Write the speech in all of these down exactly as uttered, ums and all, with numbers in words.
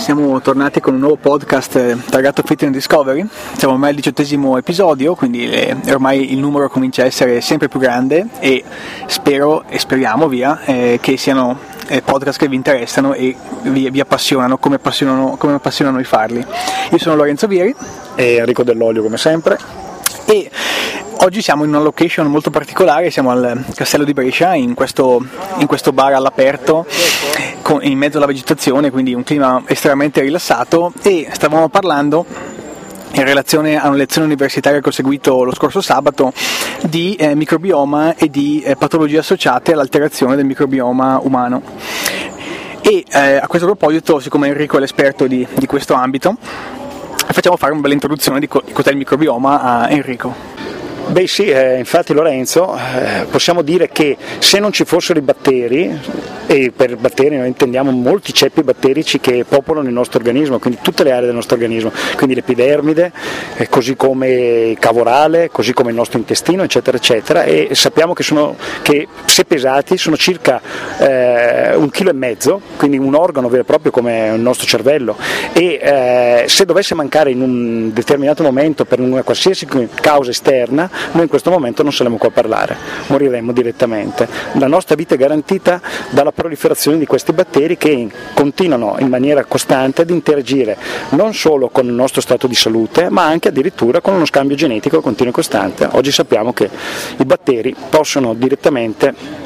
siamo tornati con un nuovo podcast targato Fitness Discovery. Siamo ormai al diciottesimo episodio, quindi eh, ormai il numero comincia a essere sempre più grande e spero e speriamo via eh, che siano eh, podcast che vi interessano e vi, vi appassionano come appassionano come appassionano noi farli. Io sono Lorenzo Vieri e Enrico Dell'Olio come sempre, e oggi siamo in una location molto particolare. Siamo al Castello di Brescia, in questo, in questo bar all'aperto con, in mezzo alla vegetazione, quindi un clima estremamente rilassato, e stavamo parlando in relazione a una lezione universitaria che ho seguito lo scorso sabato di eh, microbioma e di eh, patologie associate all'alterazione del microbioma umano. E eh, a questo proposito, siccome Enrico è l'esperto di, di questo ambito, facciamo fare una bella introduzione di, co- di cos'è il microbioma a Enrico. Beh sì, eh, infatti Lorenzo, eh, possiamo dire che se non ci fossero i batteri, e per batteri noi intendiamo molti ceppi batterici che popolano il nostro organismo, quindi tutte le aree del nostro organismo, quindi l'epidermide, eh, così come il cavo orale, così come il nostro intestino, eccetera, eccetera, e sappiamo che, sono, che se pesati sono circa eh, un chilo e mezzo, quindi un organo vero e proprio come il nostro cervello, e eh, se dovesse mancare in un determinato momento per una qualsiasi causa esterna, noi in questo momento non saremo qua a parlare, moriremo direttamente. La nostra vita è garantita dalla proliferazione di questi batteri che continuano in maniera costante ad interagire non solo con il nostro stato di salute, ma anche addirittura con uno scambio genetico continuo e costante. Oggi sappiamo che i batteri possono direttamente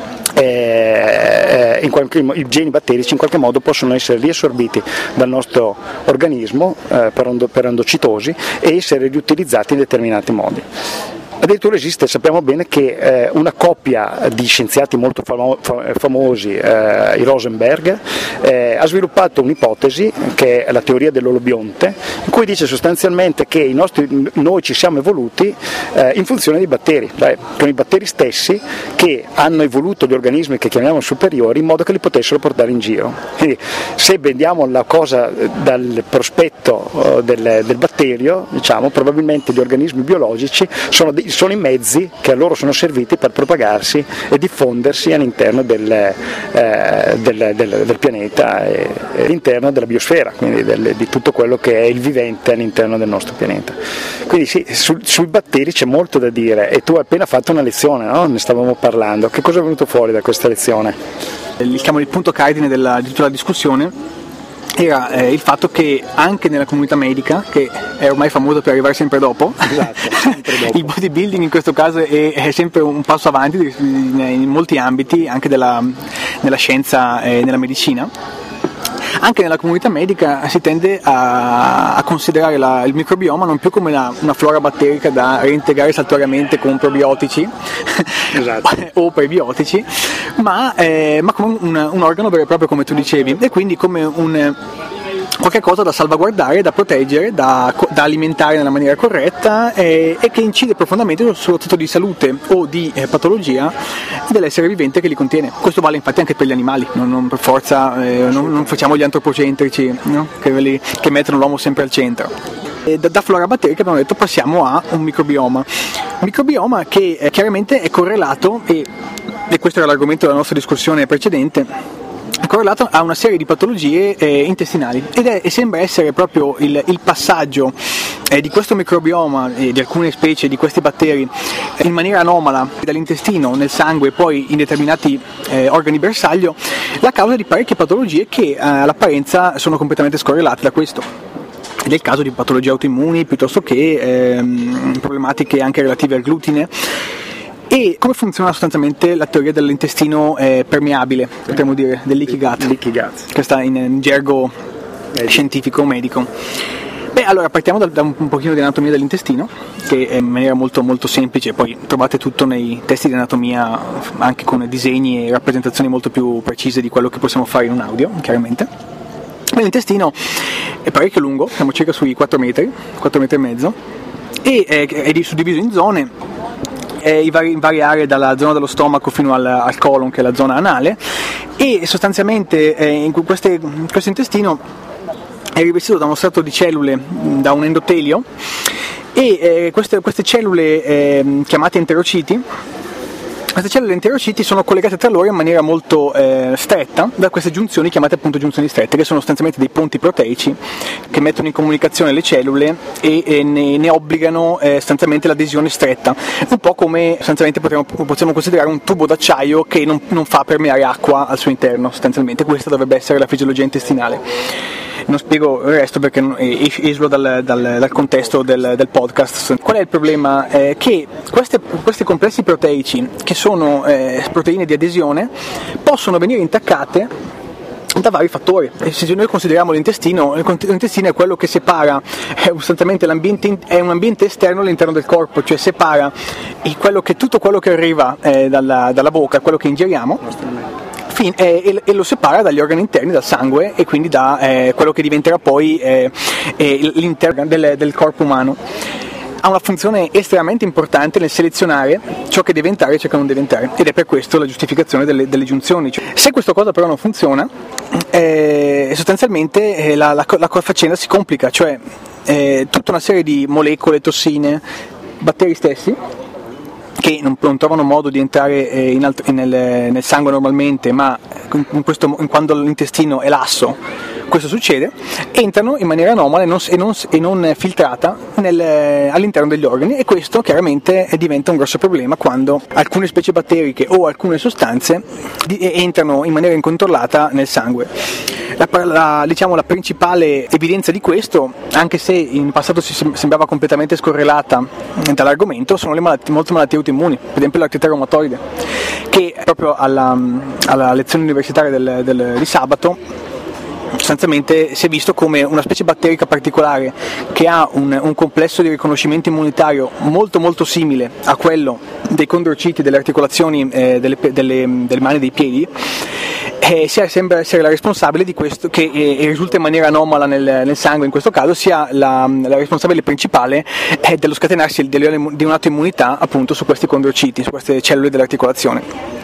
Eh, in qualche, i geni batterici in qualche modo possono essere riassorbiti dal nostro organismo eh, per, ondo, per endocitosi e essere riutilizzati in determinati modi. Addirittura esiste, sappiamo bene che eh, una coppia di scienziati molto famo- famosi, eh, i Rosenberg, eh, ha sviluppato un'ipotesi che è la teoria dell'olobionte, in cui dice sostanzialmente che i nostri, noi ci siamo evoluti eh, in funzione dei batteri, cioè con i batteri stessi che hanno evoluto gli organismi che chiamiamo superiori in modo che li potessero portare in giro. Quindi se vediamo la cosa dal prospetto uh, del, del batterio, diciamo, probabilmente gli organismi biologici sono dei sono i mezzi che a loro sono serviti per propagarsi e diffondersi all'interno del, eh, del, del, del pianeta e, e all'interno della biosfera, quindi del, di tutto quello che è il vivente all'interno del nostro pianeta. Quindi sì, su, sui batteri c'è molto da dire, e tu hai appena fatto una lezione, no? Ne stavamo parlando. Che cosa è venuto fuori da questa lezione? Il, diciamo, il punto cardine della, di tutta la discussione era eh, il fatto che anche nella comunità medica, che è ormai famosa per arrivare sempre dopo, esatto, sempre dopo. Il bodybuilding in questo caso è, è sempre un passo avanti in, in molti ambiti, anche della, nella scienza e nella medicina. Anche nella comunità medica si tende a, a considerare la, il microbioma non più come una, una flora batterica da reintegrare saltuariamente con probiotici, esatto. o prebiotici, ma, eh, ma come un, un organo vero e proprio, come tu dicevi, e quindi come un qualche cosa da salvaguardare, da proteggere, da, da alimentare nella maniera corretta, e, e che incide profondamente sullo stato di salute o di eh, patologia dell'essere vivente che li contiene. Questo vale infatti anche per gli animali, non, non per forza, eh, non, non facciamo gli antropocentrici, no? che, li, che mettono l'uomo sempre al centro. E da, da flora batterica, abbiamo detto, passiamo a un microbioma. Un microbioma che eh, chiaramente è correlato, e, e questo era l'argomento della nostra discussione precedente, è correlato a una serie di patologie eh, intestinali, ed è, e sembra essere proprio il, il passaggio eh, di questo microbioma e eh, di alcune specie di questi batteri eh, in maniera anomala dall'intestino nel sangue e poi in determinati eh, organi bersaglio, la causa di parecchie patologie che eh, all'apparenza sono completamente scorrelate da questo. Ed è il caso di patologie autoimmuni piuttosto che ehm, problematiche anche relative al glutine. E come funziona sostanzialmente la teoria dell'intestino eh, permeabile, potremmo dire, del leaky gut, leaky gut. che sta in, in gergo medico. scientifico, medico. Beh, allora partiamo da, da un, un pochino di anatomia dell'intestino, che è in maniera molto molto semplice, poi trovate tutto nei testi di anatomia, anche con disegni e rappresentazioni molto più precise di quello che possiamo fare in un audio, chiaramente. L'intestino è parecchio lungo, siamo circa sui quattro metri, quattro metri e mezzo, e è, è suddiviso in zone, in varie aree, dalla zona dello stomaco fino al, al colon, che è la zona anale, e sostanzialmente eh, in queste, questo intestino è rivestito da uno strato di cellule, da un endotelio, e eh, queste, queste cellule eh, chiamate enterociti Queste cellule enterociti sono collegate tra loro in maniera molto eh, stretta da queste giunzioni chiamate appunto giunzioni strette, che sono sostanzialmente dei ponti proteici che mettono in comunicazione le cellule e, e ne, ne obbligano eh, sostanzialmente l'adesione stretta, un po' come sostanzialmente potremmo, possiamo considerare un tubo d'acciaio che non, non fa permeare acqua al suo interno. Sostanzialmente questa dovrebbe essere la fisiologia intestinale. Non spiego il resto perché eslo dal, dal, dal contesto del, del podcast. Qual è il problema? Eh, che queste, questi complessi proteici, che sono eh, proteine di adesione, possono venire intaccate da vari fattori. E se noi consideriamo l'intestino, l'intestino è quello che separa eh, sostanzialmente l'ambiente, è un ambiente esterno all'interno del corpo, cioè separa quello che, tutto quello che arriva eh, dalla, dalla bocca, quello che ingeriamo, E, e lo separa dagli organi interni, dal sangue e quindi da eh, quello che diventerà poi eh, eh, l'interno del, del corpo umano. Ha una funzione estremamente importante nel selezionare ciò che deve entrare e ciò che non deve entrare, ed è per questo la giustificazione delle, delle giunzioni. Se questa cosa però non funziona, eh, sostanzialmente eh, la, la, la faccenda si complica, cioè eh, tutta una serie di molecole, tossine, batteri stessi, che non, non trovano modo di entrare eh, in alt- nel, nel sangue normalmente, ma in questo, in quando l'intestino è lasso questo succede, entrano in maniera anomala e non, e non, e non filtrata nel, all'interno degli organi, e questo chiaramente diventa un grosso problema quando alcune specie batteriche o alcune sostanze di, entrano in maniera incontrollata nel sangue. La, la, diciamo, la principale evidenza di questo, anche se in passato si sembrava completamente scorrelata dall'argomento, sono le malattie, molte malattie autoimmuni, per esempio l'artrite reumatoide, che proprio alla, alla lezione universitaria del, del, di sabato sostanzialmente si è visto come una specie batterica particolare che ha un, un complesso di riconoscimento immunitario molto molto simile a quello dei condrociti, delle articolazioni eh, delle, delle, delle mani e dei piedi, eh, sia, sembra essere la responsabile di questo, che eh, risulta in maniera anomala nel, nel sangue in questo caso, sia la, la responsabile principale eh, dello scatenarsi di un'autoimmunità appunto su questi condrociti, su queste cellule dell'articolazione.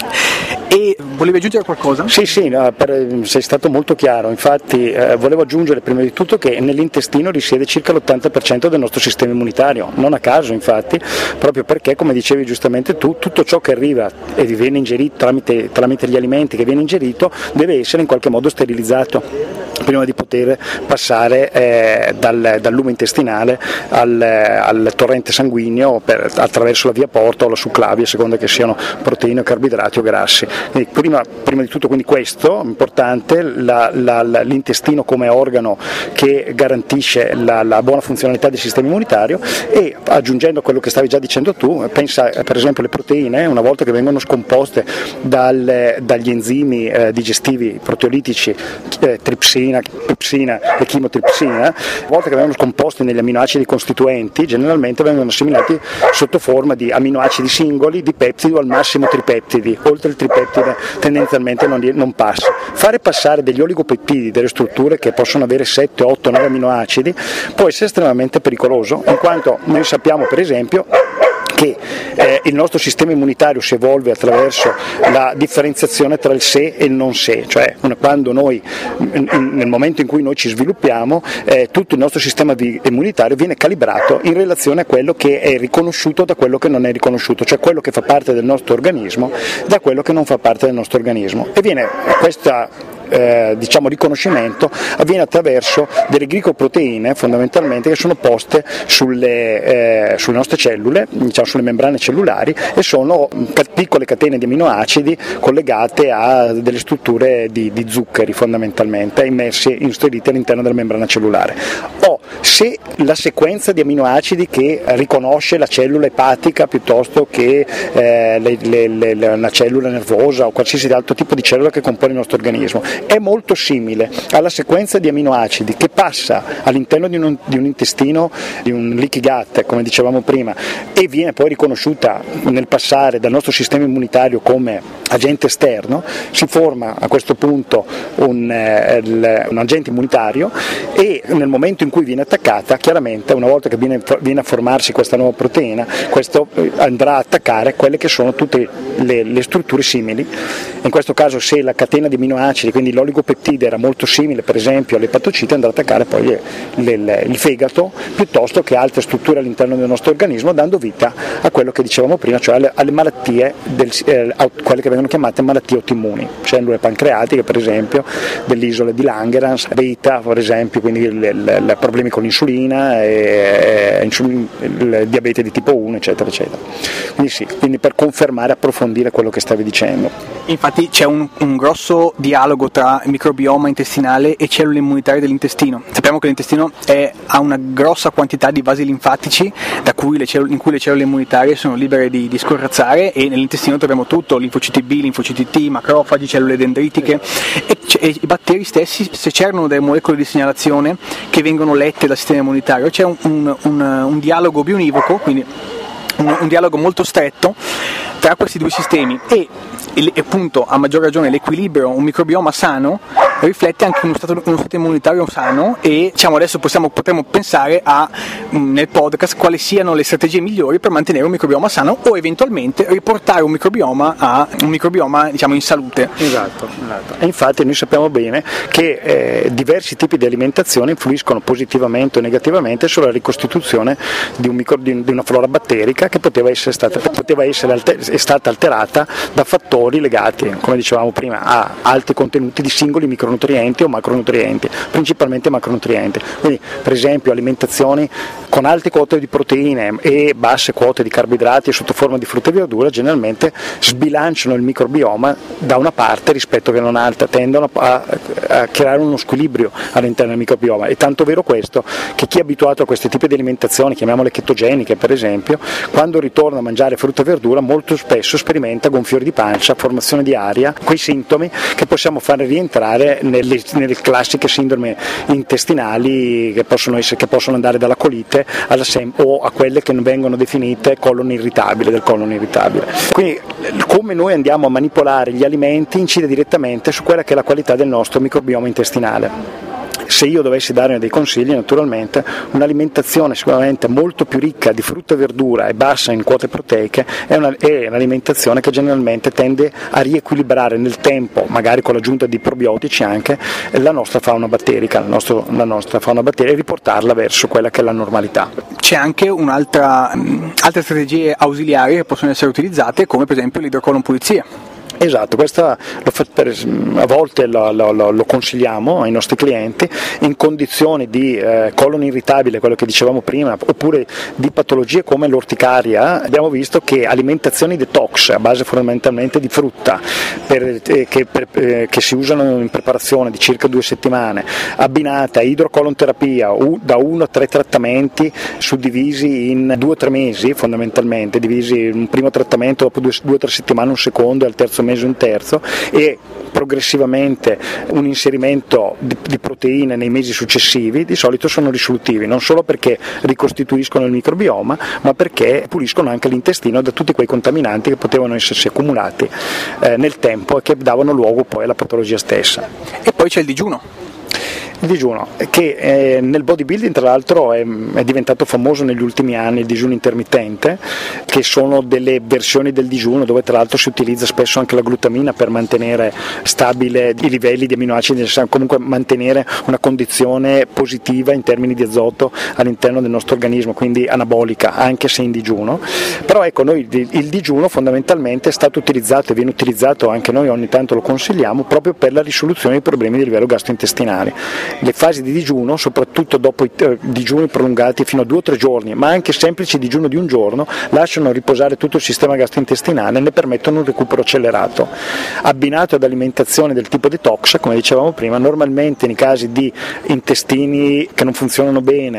E volevi aggiungere qualcosa? Sì, sì, no, per, sei stato molto chiaro. Infatti eh, volevo aggiungere prima di tutto che nell'intestino risiede circa l'ottanta per cento del nostro sistema immunitario, non a caso infatti, proprio perché, come dicevi giustamente tu, tutto ciò che arriva e viene ingerito tramite, tramite gli alimenti che viene ingerito deve essere in qualche modo sterilizzato prima di poter passare eh, dal, dal lume intestinale al, al torrente sanguigno per, attraverso la via porta o la succlavia, a seconda che siano proteine, carboidrati o grassi. Quindi prima, prima di tutto quindi questo, importante, la, la, la, l'intestino come organo che garantisce la, la buona funzionalità del sistema immunitario, e aggiungendo a quello che stavi già dicendo tu, pensa per esempio alle proteine, una volta che vengono scomposte dal, dagli enzimi eh, digestivi proteolitici eh, tripsina, pepsina e chimotripsina, una volta che vengono scomposti negli aminoacidi costituenti, generalmente vengono assimilati sotto forma di aminoacidi singoli, di peptidi o al massimo tripeptidi. Oltre il tripeptide tendenzialmente non, non passa. Fare passare degli oligopeptidi, delle strutture che possono avere sette, otto, nove aminoacidi, può essere estremamente pericoloso, in quanto noi sappiamo per esempio che eh, il nostro sistema immunitario si evolve attraverso la differenziazione tra il sé e il non sé, cioè quando noi, nel momento in cui noi ci sviluppiamo, eh, tutto il nostro sistema immunitario viene calibrato in relazione a quello che è riconosciuto da quello che non è riconosciuto, cioè quello che fa parte del nostro organismo da quello che non fa parte del nostro organismo, e viene questa Eh, diciamo riconoscimento avviene attraverso delle glicoproteine fondamentalmente che sono poste sulle, eh, sulle nostre cellule, diciamo sulle membrane cellulari, e sono piccole catene di aminoacidi collegate a delle strutture di, di zuccheri fondamentalmente immersi, inseriti all'interno della membrana cellulare. O se la sequenza di aminoacidi che riconosce la cellula epatica piuttosto che eh, le, le, le, una cellula nervosa o qualsiasi altro tipo di cellula che compone il nostro organismo è molto simile alla sequenza di aminoacidi che passa all'interno di un, di un intestino, di un leaky gut, come dicevamo prima, e viene poi riconosciuta nel passare dal nostro sistema immunitario come agente esterno, si forma a questo punto un, eh, il, un agente immunitario e nel momento in cui viene attaccata, chiaramente una volta che viene, viene a formarsi questa nuova proteina, questo andrà a attaccare quelle che sono tutte le, le strutture simili. In questo caso, se la catena di aminoacidi, quindi l'oligopeptide, era molto simile per esempio all'epatocite, andrà ad attaccare poi le, le, il fegato piuttosto che altre strutture all'interno del nostro organismo, dando vita a quello che dicevamo prima, cioè alle, alle malattie, del, eh, quelle che vengono chiamate malattie autoimmuni, cellule pancreatiche per esempio, dell'isola di Langerhans, beta per esempio, quindi i problemi con l'insulina, e, e, il diabete di tipo uno, eccetera, eccetera. Quindi sì, quindi per confermare, approfondire quello che stavi dicendo. Infatti c'è un, un grosso dialogo tra il microbioma intestinale e cellule immunitarie dell'intestino. Sappiamo che l'intestino è, ha una grossa quantità di vasi linfatici da cui le cellule, in cui le cellule immunitarie sono libere di, di scorrazzare, e nell'intestino troviamo tutto, linfociti B, linfociti T, macrofagi, cellule dendritiche, e, e i batteri stessi secerno delle molecole di segnalazione che vengono lette dal sistema immunitario. C'è un, un, un, un dialogo bionivoco, quindi un, un dialogo molto stretto tra questi due sistemi, e, e appunto a maggior ragione l'equilibrio, un microbioma sano riflette anche uno stato, uno stato immunitario sano, e diciamo adesso possiamo, potremmo pensare a, nel podcast, quali siano le strategie migliori per mantenere un microbioma sano o eventualmente riportare un microbioma a un microbioma diciamo in salute. Esatto, esatto. E infatti noi sappiamo bene che eh, diversi tipi di alimentazione influiscono positivamente o negativamente sulla ricostituzione di, un micro, di, di una flora batterica che poteva essere stata, poteva essere alter, è stata alterata da fattori legati, come dicevamo prima, a alti contenuti di singoli micronutrienti o macronutrienti, principalmente macronutrienti. Quindi per esempio alimentazioni con alte quote di proteine e basse quote di carboidrati sotto forma di frutta e verdura generalmente sbilanciano il microbioma da una parte rispetto che non altra, tendono a, a creare uno squilibrio all'interno del microbioma. È tanto vero questo che chi è abituato a questi tipi di alimentazioni, chiamiamole chetogeniche per esempio, quando ritorna a mangiare frutta e verdura molto spesso sperimenta gonfiori di pancia, formazione di aria, quei sintomi che possiamo fare rientrare nelle, nelle classiche sindrome intestinali che possono, essere, che possono andare dalla colite alla sem- o a quelle che vengono definite colon irritabile, del colon irritabile. Quindi come noi andiamo a manipolare gli alimenti incide direttamente su quella che è la qualità del nostro microbioma intestinale. Se io dovessi dare dei consigli, naturalmente un'alimentazione sicuramente molto più ricca di frutta e verdura e bassa in quote proteiche è, una, è un'alimentazione che generalmente tende a riequilibrare nel tempo, magari con l'aggiunta di probiotici anche, la nostra fauna batterica, la, nostro, la nostra fauna batterica, e riportarla verso quella che è la normalità. C'è anche un'altra altre strategie ausiliari che possono essere utilizzate, come per esempio l'idrocolon pulizia. Esatto, questa lo fa, per, a volte lo, lo, lo consigliamo ai nostri clienti in condizioni di eh, colon irritabile, quello che dicevamo prima, oppure di patologie come l'orticaria. Abbiamo visto che alimentazioni detox a base fondamentalmente di frutta per, eh, che, per, eh, che si usano in preparazione di circa due settimane, abbinata a idrocolonterapia u, da uno a tre trattamenti suddivisi in due o tre mesi fondamentalmente, divisi un primo trattamento dopo due o tre settimane, un secondo e al terzo mese un terzo, e progressivamente un inserimento di, di proteine nei mesi successivi, di solito sono risolutivi, non solo perché ricostituiscono il microbioma, ma perché puliscono anche l'intestino da tutti quei contaminanti che potevano essersi accumulati eh, nel tempo e che davano luogo poi alla patologia stessa. E poi c'è il digiuno. Il digiuno, che eh, nel bodybuilding tra l'altro è, è diventato famoso negli ultimi anni, il digiuno intermittente, che sono delle versioni del digiuno dove tra l'altro si utilizza spesso anche la glutamina per mantenere stabile i livelli di aminoacidi, comunque mantenere una condizione positiva in termini di azoto all'interno del nostro organismo, quindi anabolica, anche se in digiuno. Però ecco, noi il digiuno fondamentalmente è stato utilizzato e viene utilizzato, anche noi ogni tanto lo consigliamo, proprio per la risoluzione dei problemi di livello gastrointestinale. Le fasi di digiuno, soprattutto dopo i eh, digiuni prolungati fino a due o tre giorni, ma anche semplici digiuno di un giorno, lasciano riposare tutto il sistema gastrointestinale e ne permettono un recupero accelerato. Abbinato ad alimentazione del tipo detox, come dicevamo prima, normalmente nei casi di intestini che non funzionano bene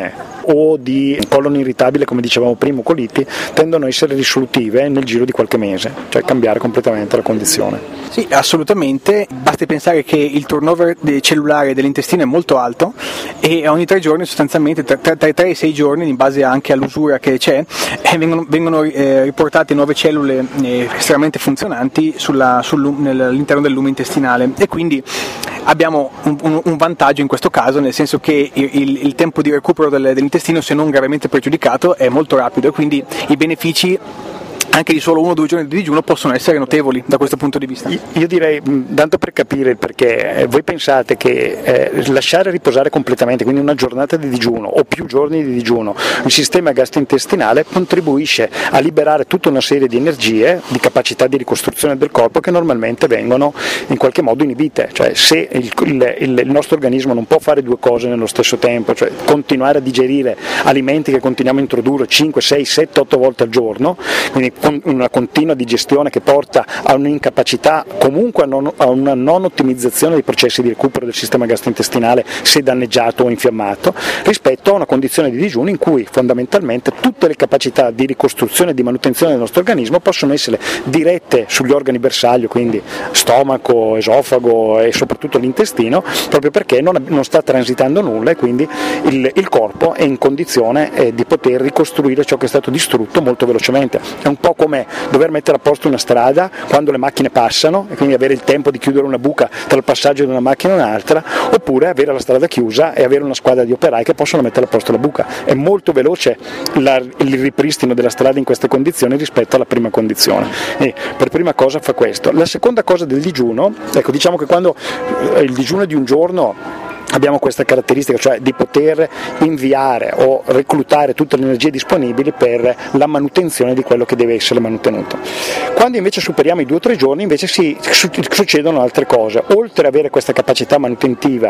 o di colon irritabile, come dicevamo prima, coliti, tendono a essere risolutive nel giro di qualche mese, cioè cambiare completamente la condizione. Sì, assolutamente, basti pensare che il turnover cellulare dell'intestino è molto alto e ogni tre giorni sostanzialmente, tra, tra, tra i tre e i sei giorni, in base anche all'usura che c'è, eh, vengono, vengono eh, riportate nuove cellule eh, estremamente funzionanti sulla, sul, all'interno del lume intestinale, e quindi abbiamo un, un, un vantaggio in questo caso, nel senso che il, il, il tempo di recupero del, dell'intestino, se non gravemente pregiudicato, è molto rapido, e quindi i benefici anche di solo uno o due giorni di digiuno possono essere notevoli da questo punto di vista. Io direi, tanto per capire il perché, eh, voi pensate che eh, lasciare riposare completamente, quindi una giornata di digiuno o più giorni di digiuno, il sistema gastrointestinale contribuisce a liberare tutta una serie di energie, di capacità di ricostruzione del corpo che normalmente vengono in qualche modo inibite, cioè se il, il, il, il nostro organismo non può fare due cose nello stesso tempo, cioè continuare a digerire alimenti che continuiamo a introdurre cinque, sei, sette, otto volte al giorno, quindi una continua digestione che porta a un'incapacità, comunque a, non, a una non ottimizzazione dei processi di recupero del sistema gastrointestinale se danneggiato o infiammato, rispetto a una condizione di digiuno in cui fondamentalmente tutte le capacità di ricostruzione e di manutenzione del nostro organismo possono essere dirette sugli organi bersaglio, quindi stomaco, esofago e soprattutto l'intestino, proprio perché non, non sta transitando nulla, e quindi il, il corpo è in condizione eh, di poter ricostruire ciò che è stato distrutto molto velocemente. È un po' come dover mettere a posto una strada quando le macchine passano, e quindi avere il tempo di chiudere una buca tra il passaggio di una macchina e un'altra, oppure avere la strada chiusa e avere una squadra di operai che possono mettere a posto la buca. È molto veloce la, il ripristino della strada in queste condizioni rispetto alla prima condizione, e per prima cosa fa questo. La seconda cosa del digiuno, ecco, diciamo che quando eh, il digiuno è di un giorno abbiamo questa caratteristica, cioè di poter inviare o reclutare tutte le energie disponibili per la manutenzione di quello che deve essere mantenuto. Quando invece superiamo i due o tre giorni, invece si succedono altre cose. Oltre ad avere questa capacità manutentiva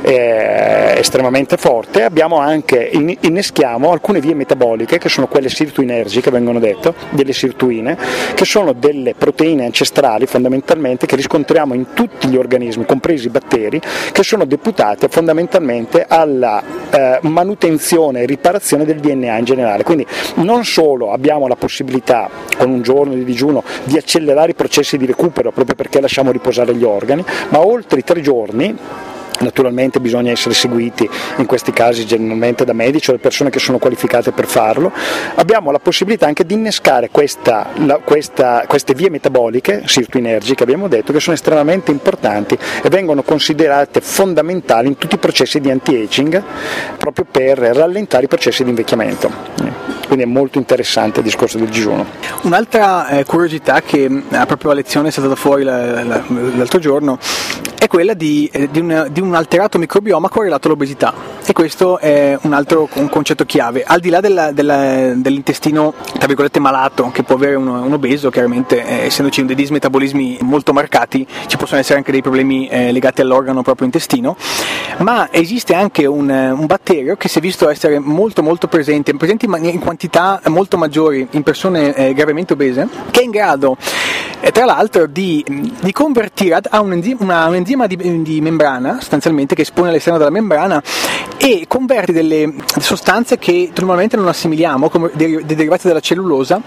eh, estremamente forte, abbiamo anche inneschiamo alcune vie metaboliche, che sono quelle sirtuinergiche, vengono detto, delle sirtuine, che sono delle proteine ancestrali fondamentalmente che riscontriamo in tutti gli organismi, compresi i batteri, che sono deputate fondamentalmente alla eh, manutenzione e riparazione del D N A in generale. Quindi non solo abbiamo la possibilità con un giorno di digiuno di accelerare i processi di recupero proprio perché lasciamo riposare gli organi, ma oltre i tre giorni, naturalmente bisogna essere seguiti in questi casi generalmente da medici o da persone che sono qualificate per farlo, abbiamo la possibilità anche di innescare questa, la, questa, queste vie metaboliche sirtuinergiche, abbiamo detto, che sono estremamente importanti e vengono considerate fondamentali in tutti i processi di anti-aging, proprio per rallentare i processi di invecchiamento. Quindi è molto interessante il discorso del digiuno. Un'altra eh, curiosità che eh, proprio a lezione è stata fuori la, la, l'altro giorno è quella di, eh, di, un, di un alterato microbioma correlato all'obesità, e questo è un altro un concetto chiave. Al di là della, della, dell'intestino tra virgolette malato che può avere un, un obeso, chiaramente eh, essendoci dei dismetabolismi molto marcati ci possono essere anche dei problemi eh, legati all'organo proprio intestino, ma esiste anche un, un batterio che si è visto essere molto molto presente, presente in quantità molto maggiori in persone eh, gravemente obese, che è in grado eh, tra l'altro di, di convertire a un enzima, una, un enzima di, di membrana sostanzialmente che espone all'esterno della membrana e converte delle sostanze che normalmente non assimiliamo come derivate dalla cellulosa,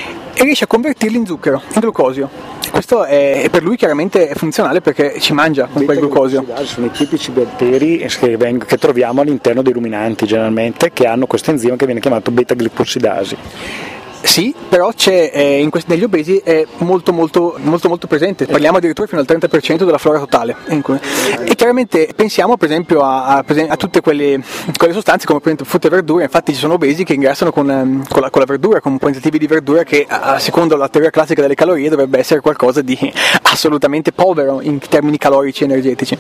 e riesce a convertirli in zucchero, in glucosio. Questo è, per lui chiaramente è funzionale perché ci mangia con quel glucosio. Sono i tipici batteri che, vengono, che troviamo all'interno dei ruminanti generalmente, che hanno questo enzima che viene chiamato beta-glicosidasi. Sì, però c'è eh, in questi, negli obesi è molto molto molto molto presente, parliamo addirittura fino al trenta per cento della flora totale, e chiaramente pensiamo per esempio a, a, a tutte quelle, quelle sostanze come per esempio frutta e verdura. Infatti ci sono obesi che ingrassano con, con, la, con la verdura, con quantitativi di verdura che a, secondo la teoria classica delle calorie dovrebbe essere qualcosa di assolutamente povero in termini calorici e energetici.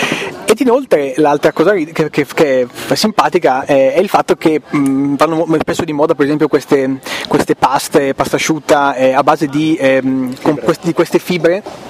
Ed inoltre l'altra cosa che, che, che è simpatica è, è il fatto che mh, vanno spesso di moda per esempio queste, queste paste, pasta asciutta eh, a base di, eh, con queste, di queste fibre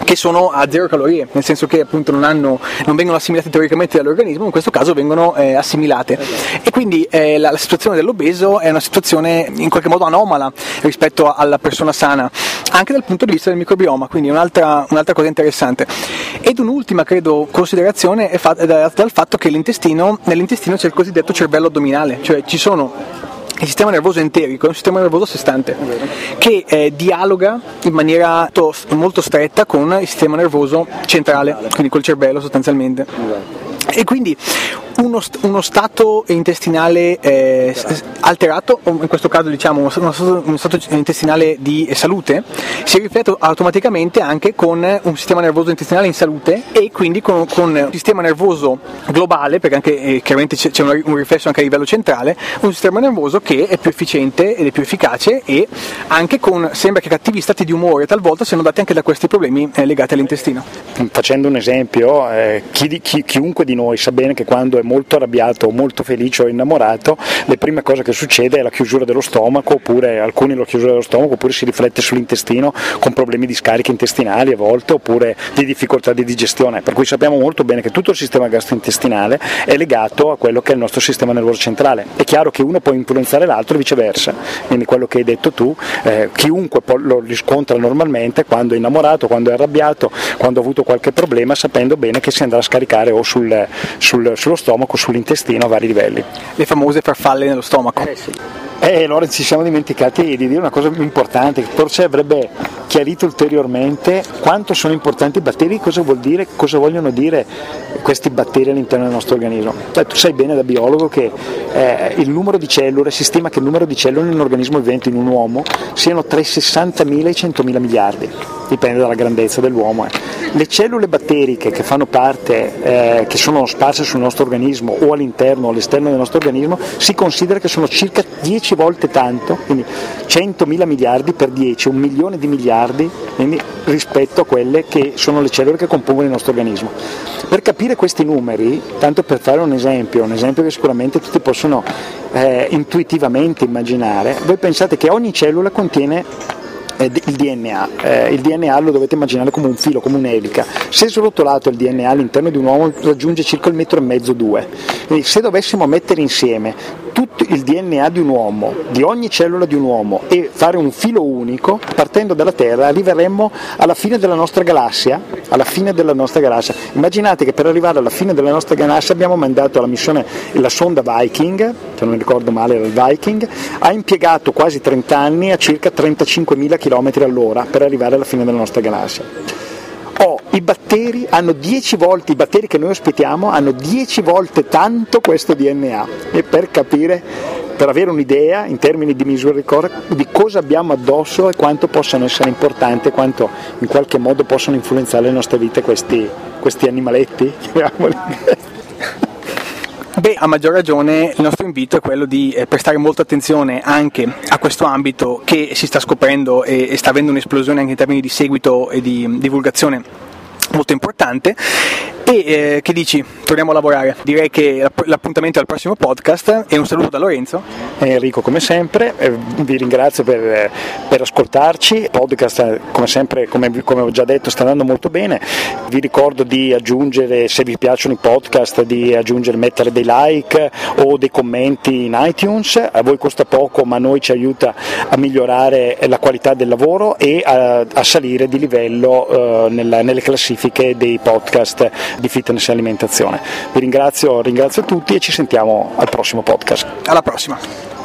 che sono a zero calorie, nel senso che appunto non, hanno, non vengono assimilate teoricamente dall'organismo, in questo caso vengono eh, assimilate. E quindi eh, la, la situazione dell'obeso è una situazione in qualche modo anomala rispetto alla persona sana, anche dal punto di vista del microbioma, quindi un'altra, un'altra cosa interessante. Ed un'ultima, credo, considerazione è, fatta, è data dal fatto che l'intestino, nell'intestino c'è il cosiddetto cervello addominale, cioè ci sono il sistema nervoso enterico, è un sistema nervoso a sé stante che eh, dialoga in maniera to- molto stretta con il sistema nervoso centrale, quindi col cervello sostanzialmente. E quindi uno, st- uno stato intestinale eh, alterato, o in questo caso diciamo uno stato, uno stato intestinale di salute, si riflette automaticamente anche con un sistema nervoso intestinale in salute e quindi con, con un sistema nervoso globale, perché anche eh, chiaramente c'è, c'è un, un riflesso anche a livello centrale, un sistema nervoso che è più efficiente ed è più efficace, e anche con, sembra che cattivi stati di umore talvolta siano dati anche da questi problemi eh, legati all'intestino. Facendo un esempio, eh, chi, chi, chiunque di noi sa bene che quando è molto arrabbiato, molto felice o innamorato, le prime cose che succede è la chiusura dello stomaco, oppure alcuni la chiusura dello stomaco, oppure si riflette sull'intestino con problemi di scariche intestinali a volte, oppure di difficoltà di digestione, per cui sappiamo molto bene che tutto il sistema gastrointestinale è legato a quello che è il nostro sistema nervoso centrale. È chiaro che uno può influenzare l'altro e viceversa, quindi quello che hai detto tu, eh, chiunque lo riscontra normalmente quando è innamorato, quando è arrabbiato, quando ha avuto qualche problema, sapendo bene che si andrà a scaricare o sul, sul, sullo stomaco, sull'intestino a vari livelli. Le famose farfalle nello stomaco. Eh sì. E allora ci siamo dimenticati di dire una cosa importante, che forse avrebbe chiarito ulteriormente quanto sono importanti i batteri, cosa vuol dire, cosa vogliono dire questi batteri all'interno del nostro organismo. Cioè, tu sai bene da biologo che eh, il numero di cellule, si stima che il numero di cellule in un organismo vivente, in un uomo, siano tra i sessantamila e i centomila miliardi, dipende dalla grandezza dell'uomo. Eh. Le cellule batteriche che fanno parte, eh, che sono sparse sul nostro organismo o all'interno o all'esterno del nostro organismo, si considera che sono circa dieci volte tanto, quindi centomila miliardi per dieci, un milione di miliardi, quindi, rispetto a quelle che sono le cellule che compongono il nostro organismo. Per capire questi numeri, tanto per fare un esempio, un esempio che sicuramente tutti possono eh, intuitivamente immaginare, voi pensate che ogni cellula contiene il D N A, eh, il D N A lo dovete immaginare come un filo, come un'elica. Se srotolato il D N A all'interno di un uomo raggiunge circa il metro e mezzo, due. Quindi se dovessimo mettere insieme tutto il D N A di un uomo, di ogni cellula di un uomo, e fare un filo unico, partendo dalla Terra arriveremmo alla fine della nostra galassia, alla fine della nostra galassia. Immaginate che per arrivare alla fine della nostra galassia abbiamo mandato la missione, la sonda Viking, se non mi ricordo male era il Viking, ha impiegato quasi trenta anni a circa trentacinquemila chilometri all'ora per arrivare alla fine della nostra galassia. Oh, i batteri hanno dieci volte, i batteri che noi ospitiamo hanno dieci volte tanto questo D N A, e per capire, per avere un'idea in termini di misura di cosa abbiamo addosso e quanto possano essere importanti, quanto in qualche modo possono influenzare le nostre vite questi, questi animaletti, chiamiamoli. Beh, a maggior ragione il nostro invito è quello di eh, prestare molta attenzione anche a questo ambito che si sta scoprendo e, e sta avendo un'esplosione anche in termini di seguito e di divulgazione molto importante. E eh, che dici? Torniamo a lavorare. Direi che l'appuntamento è al prossimo podcast, e un saluto da Lorenzo. Enrico, come sempre, eh, vi ringrazio per, per ascoltarci. Il podcast, come sempre, come, come ho già detto, sta andando molto bene. Vi ricordo di aggiungere, se vi piacciono i podcast, di aggiungere, mettere dei like o dei commenti in iTunes. A voi costa poco, ma a noi ci aiuta a migliorare la qualità del lavoro e a, a salire di livello eh, nella, nelle classifiche dei podcast di fitness e alimentazione. Vi ringrazio, ringrazio tutti e ci sentiamo al prossimo podcast. Alla prossima.